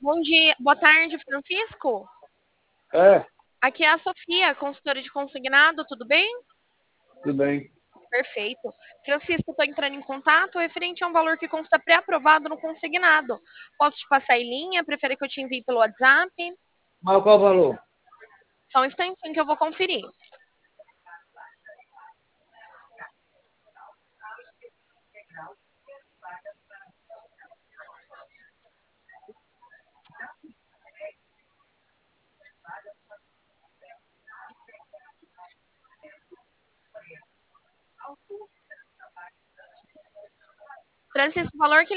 Bom dia, boa tarde, Francisco. É, Aqui é a Sofia, consultora de consignado, tudo bem? tudo bem. Perfeito. Francisco, estou entrando em contato referente a um valor que consta pré-aprovado no consignado. Posso te passar em linha? Prefere que eu te envie pelo WhatsApp? Mas qual o valor? Só um instantinho que eu vou conferir. Francisco, o valor que